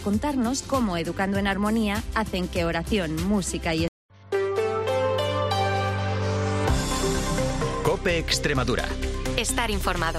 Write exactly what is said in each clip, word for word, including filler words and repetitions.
contarnos cómo Educando en Armonía hacen que oración, música y COPE Extremadura. Estar informado.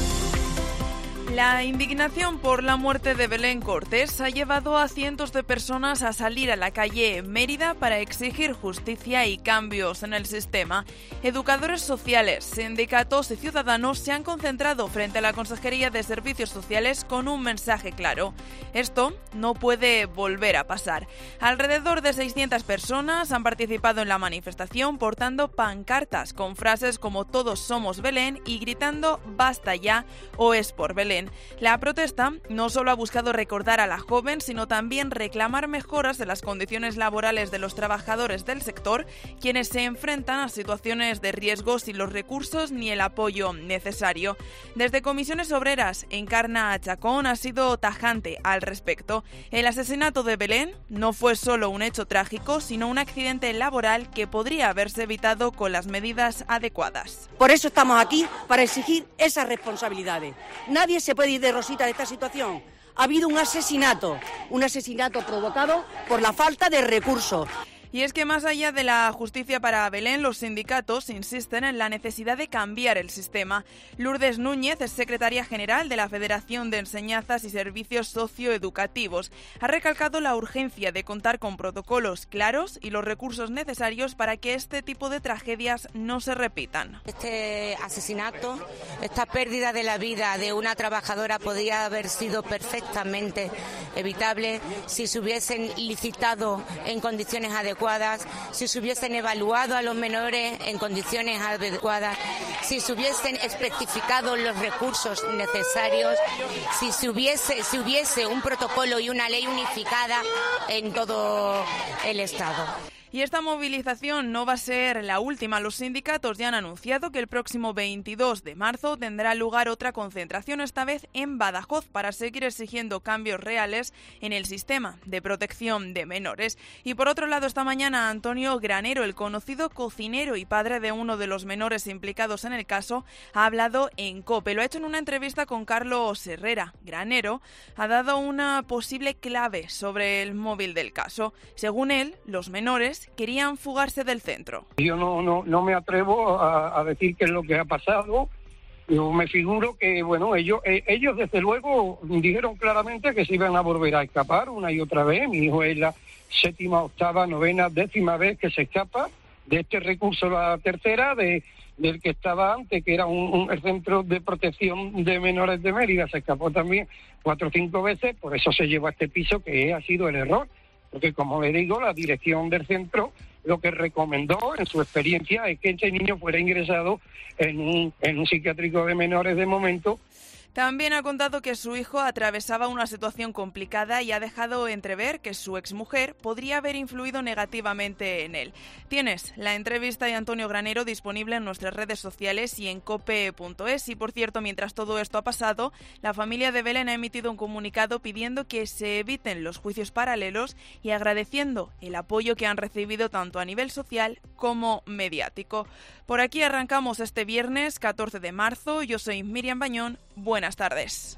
La indignación por la muerte de Belén Cortés ha llevado a cientos de personas a salir a la calle en Mérida para exigir justicia y cambios en el sistema. Educadores sociales, sindicatos y ciudadanos se han concentrado frente a la Consejería de Servicios Sociales con un mensaje claro. Esto no puede volver a pasar. Alrededor de seiscientas personas han participado en la manifestación portando pancartas con frases como "Todos somos Belén" y gritando "Basta ya" o "Es por Belén". La protesta no solo ha buscado recordar a la joven, sino también reclamar mejoras de las condiciones laborales de los trabajadores del sector, quienes se enfrentan a situaciones de riesgo sin los recursos ni el apoyo necesario. Desde Comisiones Obreras, Encarna Chacón ha sido tajante al respecto. El asesinato de Belén no fue solo un hecho trágico, sino un accidente laboral que podría haberse evitado con las medidas adecuadas. Por eso estamos aquí, para exigir esas responsabilidades. Nadie se puede ir de rosita de esta situación. Ha habido un asesinato, un asesinato provocado por la falta de recursos. Y es que más allá de la justicia para Belén, los sindicatos insisten en la necesidad de cambiar el sistema. Lourdes Núñez es secretaria general de la Federación de Enseñanzas y Servicios Socioeducativos. Ha recalcado la urgencia de contar con protocolos claros y los recursos necesarios para que este tipo de tragedias no se repitan. Este asesinato, esta pérdida de la vida de una trabajadora podría haber sido perfectamente evitable si se hubiesen licitado en condiciones adecuadas, si se hubiesen evaluado a los menores en condiciones adecuadas, si se hubiesen especificado los recursos necesarios, si se hubiese, si hubiese un protocolo y una ley unificada en todo el Estado. Y esta movilización no va a ser la última. Los sindicatos ya han anunciado que el próximo veintidós de marzo tendrá lugar otra concentración, esta vez en Badajoz, para seguir exigiendo cambios reales en el sistema de protección de menores. Y por otro lado, esta mañana Antonio Granero, el conocido cocinero y padre de uno de los menores implicados en el caso, ha hablado en COPE. Lo ha hecho en una entrevista con Carlos Herrera. Granero ha dado una posible clave sobre el móvil del caso. Según él, los menores querían fugarse del centro. Yo no no no me atrevo a, a decir qué es lo que ha pasado. Yo me figuro que, bueno, ellos eh, ellos desde luego dijeron claramente que se iban a volver a escapar una y otra vez. Mi hijo es la séptima, octava, novena, décima vez que se escapa de este recurso, la tercera, de del que estaba antes, que era un, un el Centro de Protección de Menores de Mérida. Se escapó también cuatro o cinco veces, por eso se llevó a este piso, que ha sido el error. Porque, como le digo, la dirección del centro lo que recomendó en su experiencia es que este niño fuera ingresado en un, en un psiquiátrico de menores de momento. También ha contado que su hijo atravesaba una situación complicada y ha dejado entrever que su exmujer podría haber influido negativamente en él. Tienes la entrevista de Antonio Granero disponible en nuestras redes sociales y en cope punto es. Y por cierto, mientras todo esto ha pasado, la familia de Belén ha emitido un comunicado pidiendo que se eviten los juicios paralelos y agradeciendo el apoyo que han recibido tanto a nivel social como mediático. Por aquí arrancamos este viernes catorce de marzo. Yo soy Miriam Bañón. Buenas tardes.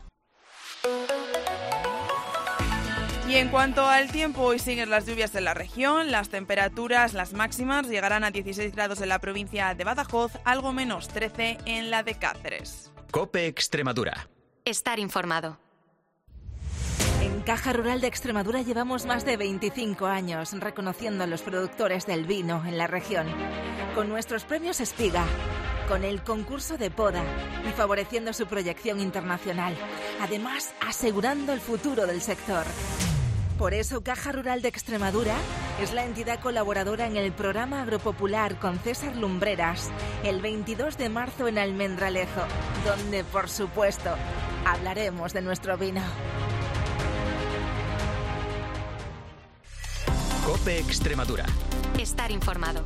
Y en cuanto al tiempo, hoy siguen las lluvias en la región. Las temperaturas, las máximas, llegarán a dieciséis grados en la provincia de Badajoz, algo menos trece en la de Cáceres. COPE Extremadura. Estar informado. En Caja Rural de Extremadura llevamos más de veinticinco años reconociendo a los productores del vino en la región. Con nuestros premios Espiga, con el concurso de poda y favoreciendo su proyección internacional. Además, asegurando el futuro del sector. Por eso, Caja Rural de Extremadura es la entidad colaboradora en el programa agropopular con César Lumbreras, el veintidós de marzo en Almendralejo, donde, por supuesto, hablaremos de nuestro vino. COPE Extremadura. Estar informado.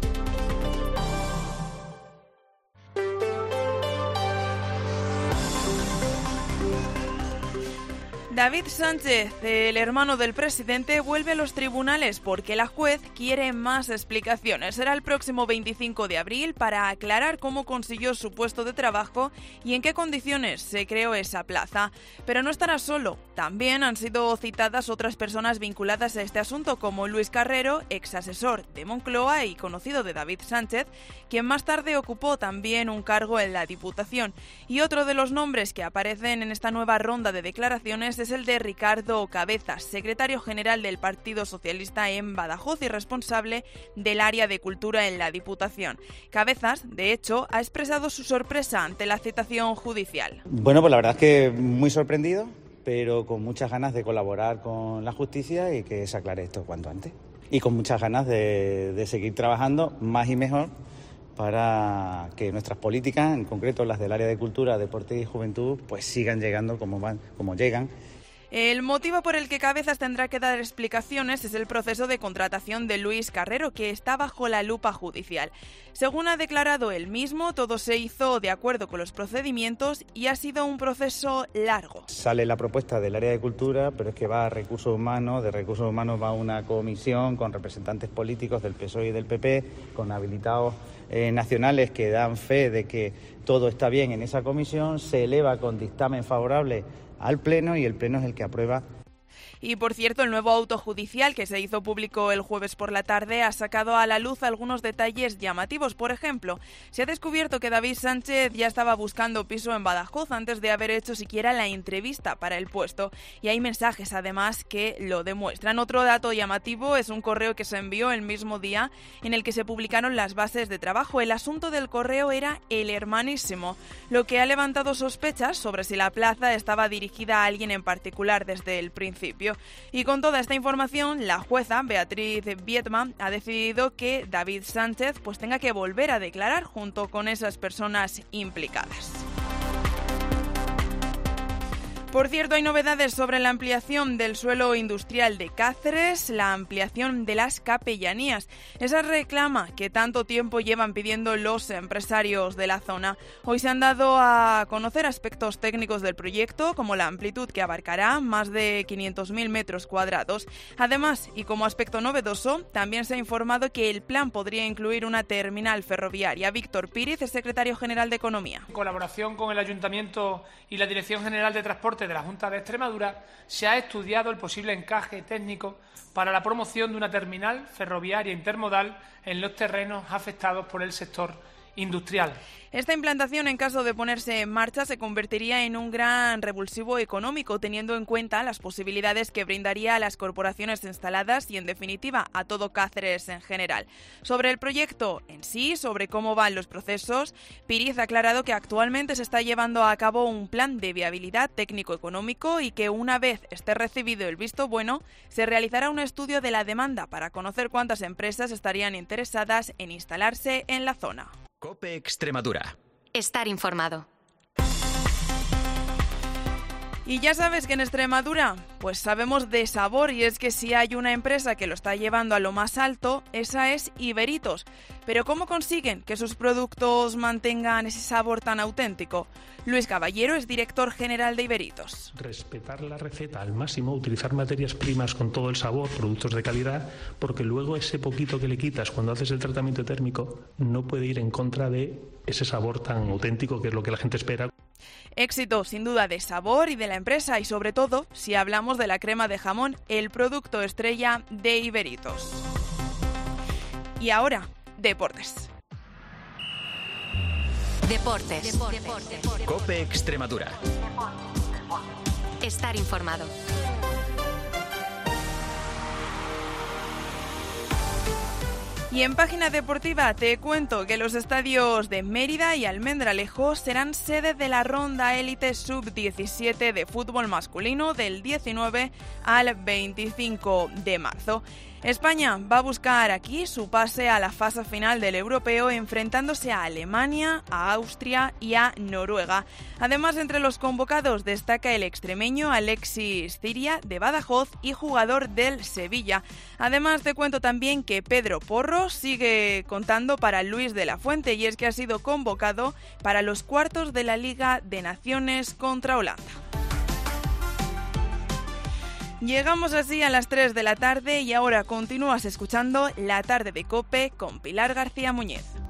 David Sánchez, el hermano del presidente, vuelve a los tribunales porque la juez quiere más explicaciones. Será el próximo veinticinco de abril para aclarar cómo consiguió su puesto de trabajo y en qué condiciones se creó esa plaza. Pero no estará solo. También han sido citadas otras personas vinculadas a este asunto, como Luis Carrero, ex asesor de Moncloa y conocido de David Sánchez, quien más tarde ocupó también un cargo en la Diputación. Y otro de los nombres que aparecen en esta nueva ronda de declaraciones es el de Ricardo Cabezas, secretario general del Partido Socialista en Badajoz y responsable del área de cultura en la Diputación. Cabezas, de hecho, ha expresado su sorpresa ante la citación judicial. Bueno, pues la verdad es que muy sorprendido, pero con muchas ganas de colaborar con la justicia y que se aclare esto cuanto antes. Y con muchas ganas de, de seguir trabajando más y mejor para que nuestras políticas, en concreto las del área de cultura, deporte y juventud, pues sigan llegando como van, como llegan. El motivo por el que Cabezas tendrá que dar explicaciones es el proceso de contratación de Luis Carrero, que está bajo la lupa judicial. Según ha declarado él mismo, todo se hizo de acuerdo con los procedimientos y ha sido un proceso largo. Sale la propuesta del área de cultura, pero es que va a recursos humanos, de recursos humanos va a una comisión con representantes políticos del P S O E y del P P, con habilitados eh, nacionales que dan fe de que todo está bien en esa comisión, se eleva con dictamen favorable al Pleno y el Pleno es el que aprueba. Y por cierto, el nuevo auto judicial que se hizo público el jueves por la tarde ha sacado a la luz algunos detalles llamativos. Por ejemplo, se ha descubierto que David Sánchez ya estaba buscando piso en Badajoz antes de haber hecho siquiera la entrevista para el puesto. Y hay mensajes además que lo demuestran. Otro dato llamativo es un correo que se envió el mismo día en el que se publicaron las bases de trabajo. El asunto del correo era el hermanísimo, lo que ha levantado sospechas sobre si la plaza estaba dirigida a alguien en particular desde el principio. Y con toda esta información, la jueza Beatriz Viedma ha decidido que David Sánchez pues tenga que volver a declarar junto con esas personas implicadas. Por cierto, hay novedades sobre la ampliación del suelo industrial de Cáceres, la ampliación de las capellanías. Esa reclama que tanto tiempo llevan pidiendo los empresarios de la zona. Hoy se han dado a conocer aspectos técnicos del proyecto, como la amplitud que abarcará más de quinientos mil metros cuadrados. Además, y como aspecto novedoso, también se ha informado que el plan podría incluir una terminal ferroviaria. Víctor Píriz, el secretario general de Economía. En colaboración con el Ayuntamiento y la Dirección General de Transporte de la Junta de Extremadura, se ha estudiado el posible encaje técnico para la promoción de una terminal ferroviaria intermodal en los terrenos afectados por el sector industrial. Esta implantación, en caso de ponerse en marcha, se convertiría en un gran revulsivo económico, teniendo en cuenta las posibilidades que brindaría a las corporaciones instaladas y, en definitiva, a todo Cáceres en general. Sobre el proyecto en sí, sobre cómo van los procesos, Píriz ha aclarado que actualmente se está llevando a cabo un plan de viabilidad técnico-económico y que, una vez esté recibido el visto bueno, se realizará un estudio de la demanda para conocer cuántas empresas estarían interesadas en instalarse en la zona. COPE Extremadura. Estar informado. Y ya sabes que en Extremadura, pues sabemos de sabor, y es que si hay una empresa que lo está llevando a lo más alto, esa es Iberitos. Pero ¿cómo consiguen que sus productos mantengan ese sabor tan auténtico? Luis Caballero es director general de Iberitos. Respetar la receta al máximo, utilizar materias primas con todo el sabor, productos de calidad, porque luego ese poquito que le quitas cuando haces el tratamiento térmico no puede ir en contra de ese sabor tan auténtico que es lo que la gente espera. Éxito, sin duda, de sabor y de la empresa, y sobre todo, si hablamos de la crema de jamón, el producto estrella de Iberitos. Y ahora, deportes. Deportes. Deportes. Deportes. COPE Extremadura. Estar informado. Y en página deportiva te cuento que los estadios de Mérida y Almendralejo serán sede de la ronda élite sub diecisiete de fútbol masculino del diecinueve al veinticinco de marzo. España va a buscar aquí su pase a la fase final del europeo, enfrentándose a Alemania, a Austria y a Noruega. Además, entre los convocados destaca el extremeño Alexis Ciria, de Badajoz y jugador del Sevilla. Además, te cuento también que Pedro Porro sigue contando para Luis de la Fuente, y es que ha sido convocado para los cuartos de la Liga de Naciones contra Holanda. Llegamos así a las tres de la tarde y ahora continúas escuchando La Tarde de COPE con Pilar García Muñez.